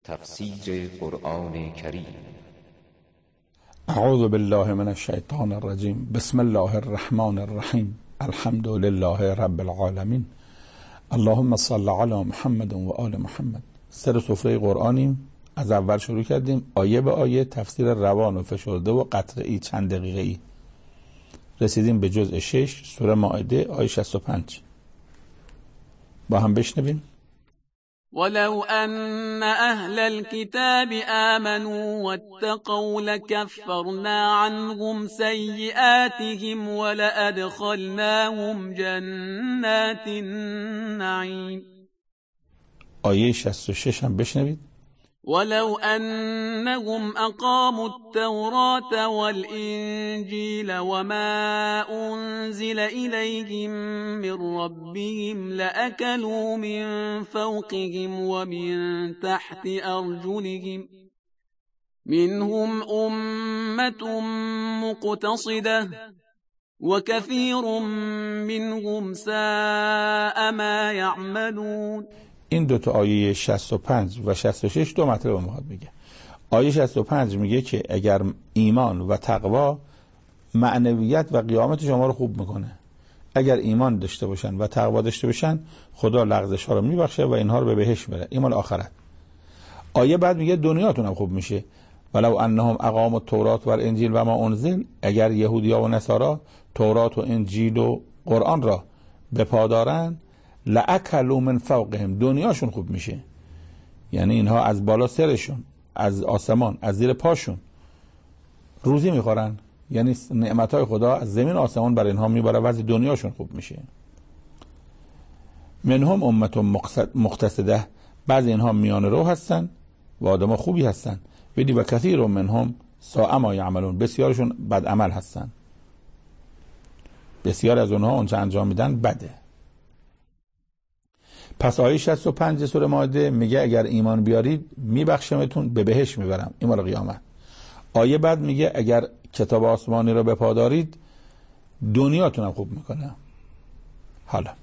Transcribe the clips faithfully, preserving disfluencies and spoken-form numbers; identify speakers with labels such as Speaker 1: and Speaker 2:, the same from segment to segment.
Speaker 1: تفسیر قرآن کریم.
Speaker 2: اعوذ بالله من الشیطان الرجیم. بسم الله الرحمن الرحیم. الحمد لله رب العالمین. اللهم صل علی محمد و آل محمد. سر سفره قرآنیم. از اول شروع کردیم آیه به آیه، تفسیر روان و فشرده و قطعی چند دقیقه ای. رسیدیم به جزء شش سوره مائده آیه شصت و پنج. با هم بشنویم.
Speaker 3: ولو أن أهل الكتاب آمنوا واتقوا لكفرنا عنهم سيئاتهم ولأدخلناهم جنات النعيم.
Speaker 2: آیه شصت و شش هم بشنوید.
Speaker 3: ولو أنهم أقاموا التوراة والإنجيل وما أنزل إليهم من ربهم لأكلوا من فوقهم ومن تحت أرجلهم منهم أمة مقتصدة وكثير منهم ساء ما يعملون.
Speaker 2: این دو تا آیه شصت و پنج و شصت و شش دو مطلب میخواد بگه. آیه شصت و پنج میگه که اگر ایمان و تقوا معنویت و قیامت شما رو خوب میکنه، اگر ایمان داشته باشن و تقوا داشته باشن خدا لغزش ها رو میبخشه و اینها رو به بهشت میبره. ایمان آخرت. آیه بعد میگه دنیاتون هم خوب میشه. ولو انهم اقاموا التوراة والانجیل و ما انزل، اگر یهودیا و نصارا تورات و انجیل و قرآن را به پا دارن لأکلوا من فوقهم، دنیاشون خوب میشه. یعنی اینها از بالا سرشون، از آسمان، از زیر پاشون روزی میخورن. یعنی نعمتهای خدا از زمین آسمان بر اینها میبره و از دنیاشون خوب میشه. منهم امت مقتصده، بعضی اینها میان رو هستن و آدم خوبی هستن. ولی و کثیر منهم ساء ما یعملون، بسیارشون بد عمل هستن. بسیار از اونها اونچه انجام میدن بده. پس آیه شصت و پنج سوره مائده میگه اگر ایمان بیارید میبخشمتون، به بهشت میبرم، این مال قیامت. آیه بعد میگه اگر کتاب آسمانی رو به پا دارید دنیاتون هم خوب میکنه. حالا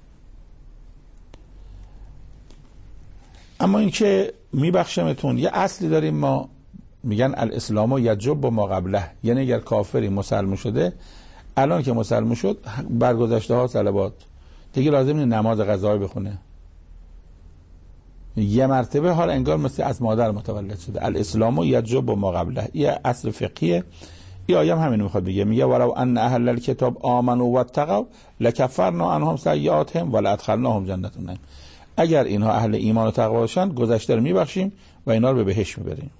Speaker 2: اما این که میبخشمتون، یه اصلی داریم ما، میگن الاسلام یجب ما قبله. یعنی اگر کافری مسلمان شده، الان که مسلمان شد برگذشته ها صلوات دیگه لازم نیست نماز قضایی بخونه، یه مرتبه حال انگار مثل از مادر متولد شده. الاسلام یجب ما قبله، یه اصل فقهیه. این آیه هم همین میخواد بگه. میگه ولو ان اهل الکتاب آمنوا واتقوا لکفرنا عنهم سیئاتهم ولادخلناهم جنات النعیم، اگر اینها اهل ایمان و تقوا باشن گذشته رو میبخشیم و اینا رو به بهشت میبریم.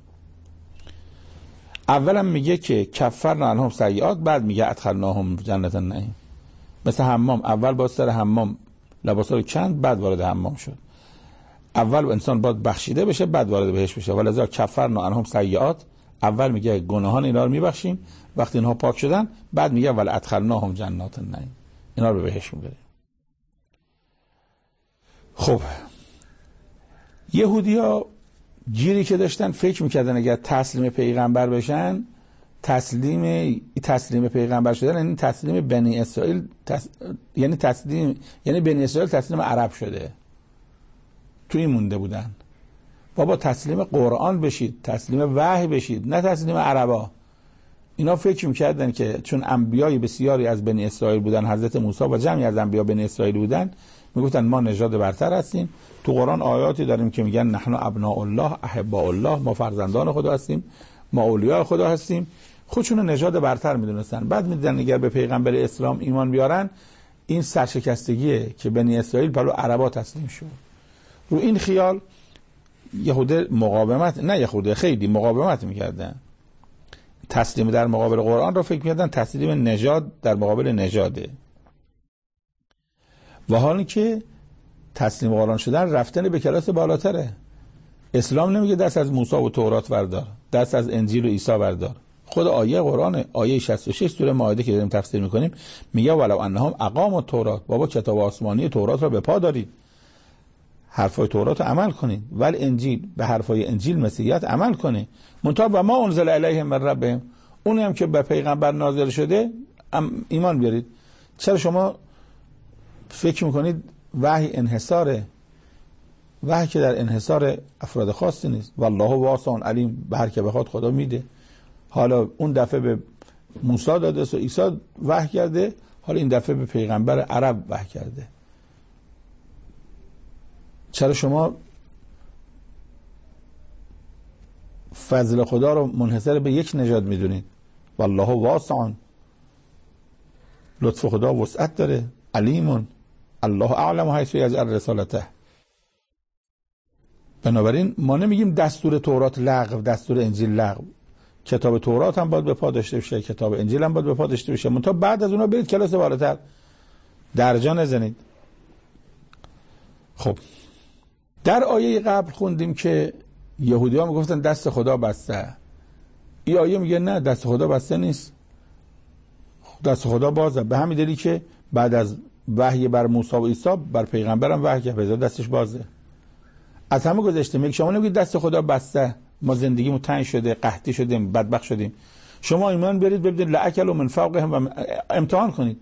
Speaker 2: اولا میگه که کفرنا عنهم سیئات، بعد میگه ادخلناهم جنات النعیم. مثل حمام، اول با سر حمام لباسا رو کند بعد وارد حمام شد. اول انسان باید بخشیده بشه بعد وارد بهشت بشه. ولذا کفرنا عنهم سیئات، اول میگه گناهان اینا رو میبخشیم، وقتی اینها پاک شدن بعد میگه ول ادخلناهم جنات النعیم، اینا رو به بهشت میبریم. خب یهودیا گیری که داشتن فکر میکردن اگر تسلیم پیغمبر بشن، تسلیم تسلیم پیغمبر شدن یعنی تسلیم بنی اسرائیل، تس... یعنی تسلیم یعنی بنی اسرائیل تسلیم عرب شده. تو این مونده بودن بابا تسلیم قرآن بشید، تسلیم وحی بشید، نه تسلیم عربا. اینا فکر میکردن که چون انبیای بسیاری از بنی اسرائیل بودن، حضرت موسی و جمعی از انبیا بنی اسرائیل بودن، میگفتن ما نژاد برتر هستیم. تو قرآن آیاتی داریم که میگن نحن ابناء الله احباء الله، ما فرزندان خدا هستیم، ما اولیاء خدا هستیم. خودشون نژاد برتر میدونستن. بعد میدیدن اگر به پیغمبر اسلام ایمان بیارن این سرشکستگیه که بنی اسرائیل پلو عربا تسلیم شد. رو این خیال یهوده مقاومت، نه یهوده خیلی مقاومت میکردن. تسلیم در مقابل قرآن رو فکر میکردن تسلیم نژاد در مقابل نژاده. و حالی که تسلیم قرآن شدن رفتن به کلاس بالاتره. اسلام نمیگه دست از موسی و تورات بردار، دست از انجیل و عیسی بردار. خود آیه قرآن آیه شصت و شش سوره مائده که داریم تفسیر میکنیم میگه ولو انهم اقاموا التوراة، بابا کتاب آسمانی تورات را به پا دارید، حرفای تورات عمل کنید، ولی انجیل به حرفای انجیل مسیحیت عمل کنید. منتها و ما انزل الیهم من ربهم، اونی هم که به پیغمبر نازل شده ایمان بیارید. چرا شما فکر میکنید وحی انحصاره؟ وحی که در انحصار افراد خاصی نیست. والله واسع علیم، به هر که بخواد خدا میده. حالا اون دفعه به موسی داده و عیسی وحی کرده، حالا این دفعه به پیغمبر عرب وحی کرده. چرا شما فضل خدا رو منحصر به یک نژاد میدونید؟ والله واسع، لطف خدا وسعت داره. علیم، الله اعلم حیث یجعل رسالته. بنابراین ما نمیگیم دستور تورات لغو، دستور انجیل لغو. کتاب تورات هم باید به پا داشته بشه، کتاب انجیل هم باید به پا داشته بشه، منتها بعد از اونها برید کلاس بالاتر، درجا نزنید. خب در آیه قبل خوندیم که یهودی ها میگفتن دست خدا بسته. این آیه میگه نه، دست خدا بسته نیست، دست خدا بازه. به همین دلیل که بعد از وحی بر موسی و عیسی بر پیغمبرم وحی کرد، دستش بازه. از همه گذشته میگه شما نمیگید دست خدا بسته، ما زندگیمون تنگ شده، قحطی شدیم، بدبخت شدیم. شما ایمان برید ببینید لأکلوا من فوقهم و امتحان کنید.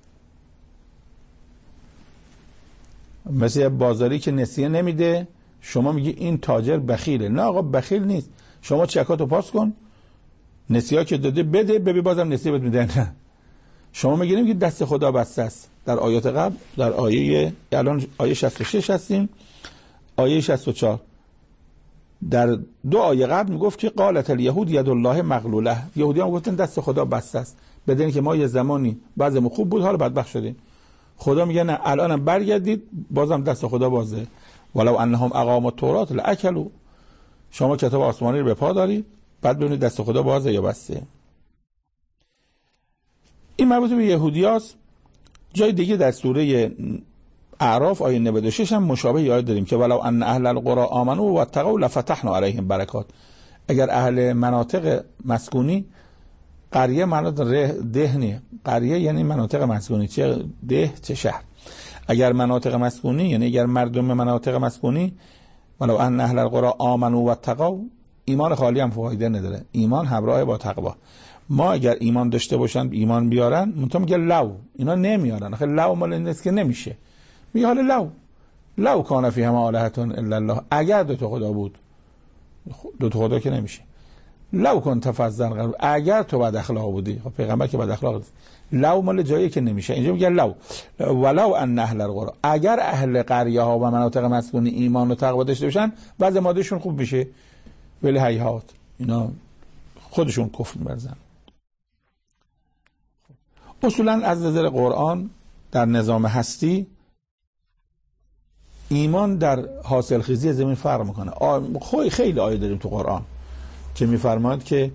Speaker 2: مثل بازاری که نسیه نمیده، شما میگی این تاجر بخیله. نه آقا، بخیل نیست. شما چکاتو پاس کن، نسیه که داده بده، ببین بازم نسیه بهت میده. نه، شما میگید که دست خدا بسته است. در آیات قبل، در آیه الان آیه شصت و شش هستیم، آیه شصت و چهار. در دو آیه قبل میگفت که قالت الیهود ید الله مغلوله. یهودی هم گفتن دست خدا بسته است، بدون که ما یه زمانی بعضمون خوب بود حالا بدبخت شدیم. خدا میگه نه، الانم برگردید بازم دست خدا بازه. ولو انهم اقاموا التوراة لاکلوا. شما کتاب آسمانی رو به پا دارید، بعد ببینید دست خدا بازه یا بسته. این مربوط به یهودیاست. جای دیگه در سوره اعراف آیه نود و شش هم مشابه آیه داریم که ولو ان اهل القرى آمنوا واتقوا لفتحنا علیهم برکات. اگر اهل مناطق مسکونی، قریه مناطق دهنی، قریه یعنی مناطق مسکونی، چه ده چه شهر. اگر مناطق مسکونی یعنی اگر مردم مناطق مسکونی، ولو ان اهل القرى آمنوا واتقوا، ایمان خالی هم فایده نداره، ایمان همراه با تقوا. ما اگر ایمان داشته باشن، ایمان بیارن، منتها میگه لو، اینا نمیارن. آخه لو مال این است که نمیشه. میگه حالا لو لو کان فیهما آلهة الا الله، اگر دو تا خدا بود، دو تا خدا که نمیشه. لو کنت فظا غلیظ، اگر تو بد اخلاق بودی. خب پیغمبر که بد اخلاق نیست. لو مال جایی که نمیشه. اینجا میگه لو ولو ان اهل القرى، اگر اهل قریه ها و مناطق مسکونی ایمان و تقوا داشته باشن، وضع مادهشون خوب میشه. ولی هیهات، اینا خودشون کفر می‌ورزن. اصولا از نظر قرآن در نظام هستی، ایمان در حاصل خیزی زمین فرق میکنه. خیلی آیه داریم تو قرآن که میفرماید که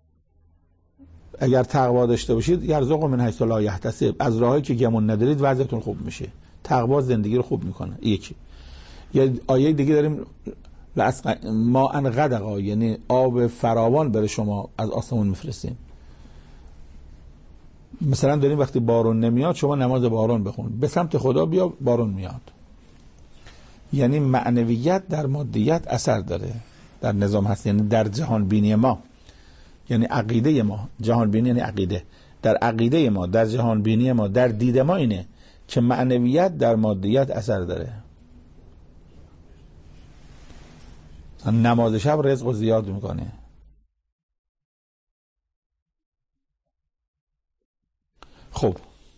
Speaker 2: اگر تقوا داشته باشید یرزق من حیث لا یحتسب، از راهی که گمون ندارید وضعتون خوب میشه. تقوا زندگی رو خوب میکنه. یکی. یه آیه دیگه داریم ما ان غدقا، یعنی آب فراوان بر شما از آسمون میفرستیم. مثلا داریم وقتی بارون نمیاد شما نماز بارون بخون، به سمت خدا بیا بارون میاد. یعنی معنویت در مادیت اثر داره در نظام هست، یعنی در جهان بینی ما، یعنی عقیده ما. جهان بینی یعنی عقیده. در عقیده ما، در جهان بینی ما، در دید ما اینه که معنویت در مادیت اثر داره. نماز شب رزق رو زیاد میکنه. خب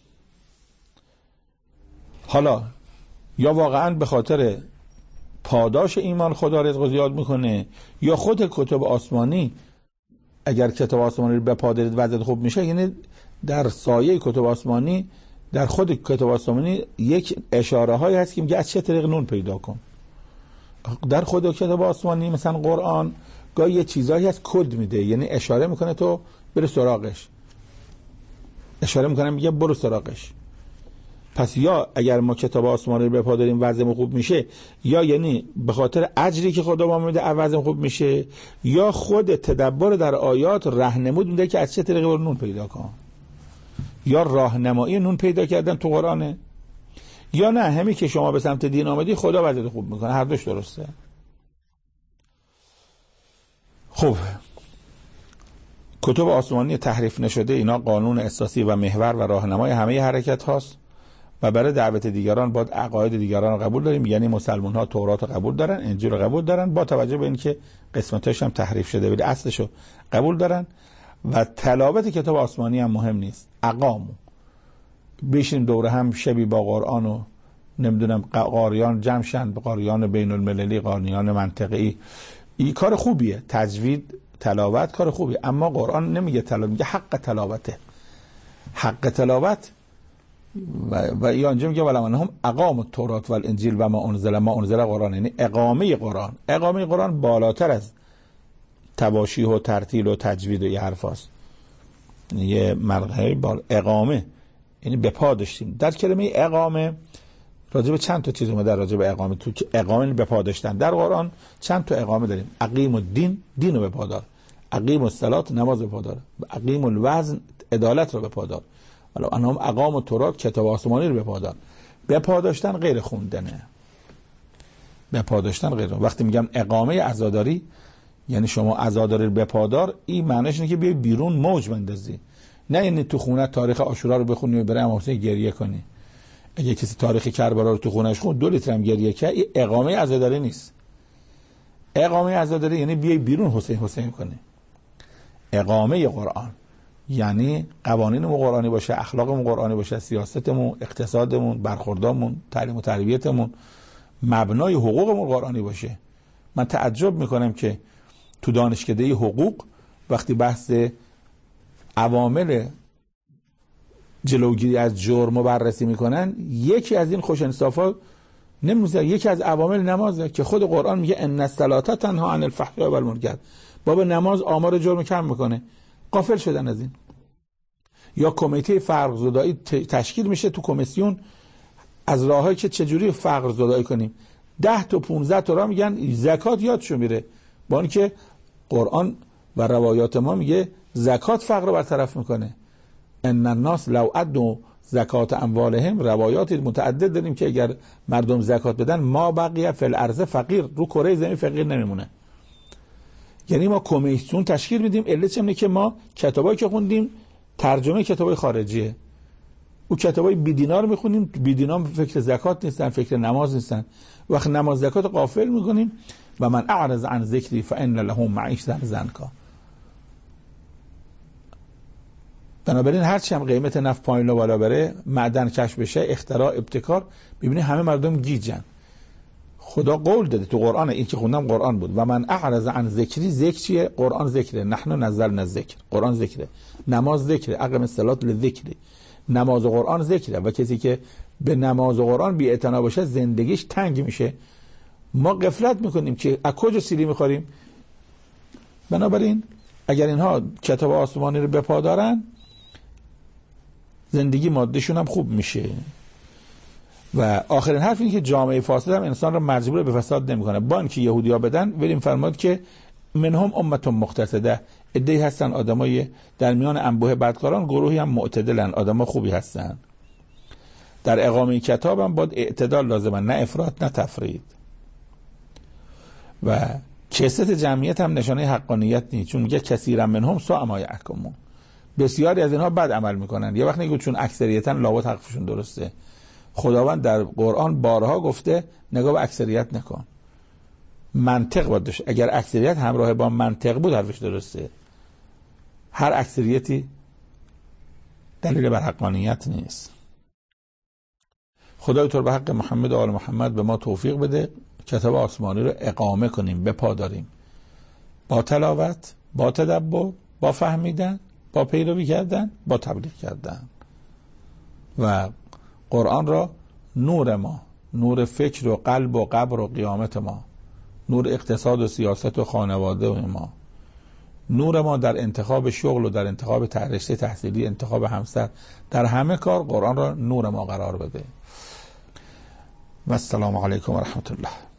Speaker 2: حالا یا واقعا به خاطر پاداش ایمان خدا رزق رو زیاد میکنه، یا خود کتب آسمانی، اگر کتاب آسمانی رو به پا دارید وضعیت خوب میشه. یعنی در سایه کتب آسمانی، در خود کتاب آسمانی یک اشاره هایی هست که میگه از چه طریق نون پیدا کن. در خود کتاب آسمانی مثلا قرآن گاهی یه چیزایی هست کد میده، یعنی اشاره میکنه تو برو سراغش، اشاره میکنه میگه برو سراغش. پس یا اگر ما کتاب آسمانی رو به پا داریم وضعمون خوب میشه، یا یعنی به خاطر اجری که خدا ما میده وضعمون خوب میشه، یا خود تدبر در آیات راهنمود میده که از چه طریقی برو نون پیدا کن. یا راهنمایی نون پیدا کردن تو قرآنه، یا نه همین که شما به سمت دین آمدی خدا وضعت خوب میکنه. هر دوش درسته. خب کتب آسمانی تحریف نشده اینا قانون اساسی و محور و راهنمای همه حرکت هاست و برای دعوت دیگران باید عقاید دیگران رو قبول داریم. یعنی مسلمان ها تورات رو قبول دارن، انجیل رو قبول دارن، با توجه به اینکه قسمتاش هم تحریف شده ولی اصلش رو قبول دارن. و تلاوت کتاب آسمانی هم مهم نیست. اقامو بشین دوره هم شبی با قرآن و نمیدونم قاریان جمع شن، قاریان بین المللی، قاریان منطقه‌ای، این کار خوبیه. تجوید تلاوت کار خوبیه، اما قرآن نمیگه تلاوت، میگه حق تلاوته. حق تلاوت و و اینجا میگه ولمن هم اقام التورات و الانجیل و ما انزل ما انزل قرآن، یعنی اقامه قرآن. اقامه قرآن بالاتر از تباشیح و ترتیل و تجوید و این حرفاست. یه مرحله بال اقامه یعنی به پا داشتیم. در کلمه اقامه راجع به چند تا چیز اومده راجع به اقامه. تو که اقامه به پا داشتن در قرآن چند تا اقامه داریم. اقیم الدین، دین رو به پا دار. اقیم الصلات، نماز به پا دار. اقیم الوزن، عدالت رو به پا دار. ولی انهم اقام التورات، کتاب آسمانی رو به پا دار. به پا داشتن غیر خوندنه. به پا داشتن غیر. وقتی میگم اقامه عزاداری یعنی شما عزاداری به پا دار، این معنیش اینه که بیای بیرون موج بندازی. نه یعنی تو خونه تاریخ عاشورا رو بخونی و برای امام حسین گریه کنی. اگه کسی تاریخ کربلا رو تو خونه‌اش خوند دو لیتر هم گریه کرد، این اقامه عزاداری نیست. اقامه عزاداری یعنی بیای بیرون حسین حسین کنی. اقامه قرآن یعنی قوانینمون قرآنی باشه، اخلاقمون قرآنی باشه، سیاستمون، اقتصادمون، برخوردامون، تعلیم و تربیتمون، مبنای حقوقمون قرآنی باشه. من تعجب میکنم که تو دانشکده حقوق وقتی بحث عوامل جلوگیری از جرم رو بررسی میکنن، یکی از این خوش انصافا نمیشه، یکی از عوامل نمازه که خود قرآن میگه ان الصلاة تنها عن الفحشاء و المنکر. باب نماز آمار جرم کم میکنه. غافل شدن از این. یا کمیته فقر زدایی تشکیل میشه تو کمیسیون از راههایی که چجوری فقر زدایی کنیم. ده تا پونزده تا راه میگن زکات یادشون میره، با اینکه قرآن و روایات ما میگه زکات فقر رو برطرف میکنه. ان الناس لو ادوا زکات اموالهم، روایات متعدد داریم که اگر مردم زکات بدن ما بقیه فی الارض فقیر، رو کره زمین فقیر نمیمونه. یعنی ما کمیسیون تشکیل میدیم، علتش اینه که ما کتابایی که خوندیم ترجمه کتابای خارجیه. او کتابای بیدینا رو میخونیم، بیدینا فکر زکات نیستن، فکر نماز نیستن. وقت نماز زکات غافل میکنیم و من اعرض عن ذکری فان له معیشة ضنکا. بنابراین هرچی هم قیمت نفت پایین و بالا بره، معدن کشف بشه، اختراع، ابتکار، ببینید همه مردم گیجن. خدا قول داده تو قرآن، این که خوندم قرآن بود. و من اعرض عن ذکری، ذکر چیه؟ قرآن ذکره. نحن نزلنا الذکر، قرآن ذکره. نماز ذکره. اقم الصلاة للذکر، نماز و قرآن ذکره. و کسی که به نماز و قرآن بی اعتنا باشه زندگیش تنگ میشه. ما غفلت میکنیم که از کجا سیلی میخوریم. بنابراین اگر اینها کتاب آسمانی رو بپا دارن، زندگی مادهشون هم خوب میشه. و آخرین حرف این که جامعه فاسد هم انسان رو مجبور به فساد نمیکنه. با اینکه یهودی‌ها بدن، بریم فرمود که منهم امه مقتصده، عده‌ای هستن آدمای در میان انبوه بدکاران گروهی هم معتدلن، آدما خوبی هستن. در اقامه کتاب هم باید اعتدال لازمه، نه افراط نه تفرید. و کثرت جمعیت هم نشانه حقانیت نیست، چون میگه کثیرا منهم ساء ما یحکمون، بسیاری از اینها بد عمل میکنن. یه وقت نگو چون اکثریتاً لابد حقشون درسته. خداوند در قرآن بارها گفته نگاه به اکثریت نکن، منطق باید داشت. اگر اکثریت همراه با منطق بود حرفش درسته. هر اکثریتی دلیل بر حقانیت نیست. خدای تو به حق محمد و آل محمد به ما توفیق بده کتاب آسمانی رو اقامه کنیم، به پا داریم، با تلاوت، با تدبر، با فهمیدن، با پیروی کردن، با تبلیغ کردن. و قرآن را نور ما، نور فکر و قلب و قبر و قیامت ما، نور اقتصاد و سیاست و خانواده و ما، نور ما در انتخاب شغل و در انتخاب رشته تحصیلی، انتخاب همسر، در همه کار قرآن را نور ما قرار بده. و السلام علیکم و رحمت الله.